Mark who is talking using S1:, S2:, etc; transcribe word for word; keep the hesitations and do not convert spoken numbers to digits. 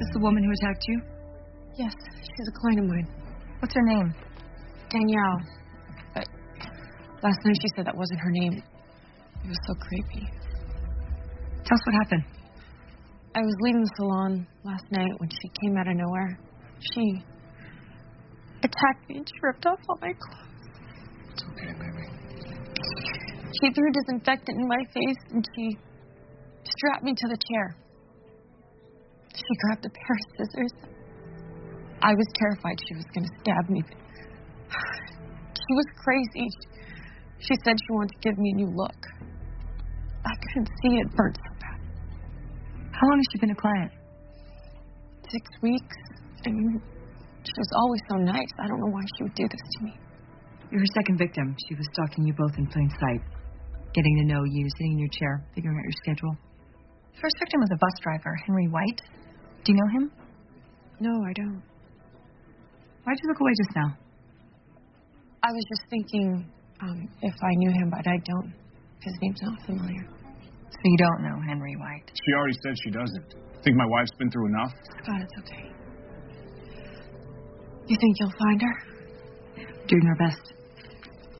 S1: this the woman who attacked you?
S2: Yes, she's a client of mine.
S1: What's her name?
S2: Danielle. But last night she said that wasn't her name. It was so creepy.
S1: Tell us what happened.
S2: I was leaving the salon last night when she came out of nowhere. She attacked me and she ripped off all my clothes.
S3: It's okay, baby.
S2: She threw disinfectant in my face and she strapped me to the chair. She grabbed a pair of scissors. I was terrified she was going to stab me. She was crazy. She said she wanted to give me a new look. I couldn't see it burnt so bad.
S1: How long has she been a client?
S2: Six weeks. I mean, she was always so nice. I don't know why she would do this to me.
S1: You're her second victim. She was stalking you both in plain sight. Getting to know you, sitting in your chair, figuring out your schedule. First victim was a bus driver, Henry White. Do you know him?
S2: No, I don't.
S1: Why'd you look away just now?
S2: I was just thinking um, if I knew him, but I don't. His name's not familiar.
S1: So you don't know Henry White?
S3: She already said she doesn't. Think my wife's been through enough?
S2: God, it's okay. You think you'll find her?
S1: Doing our best.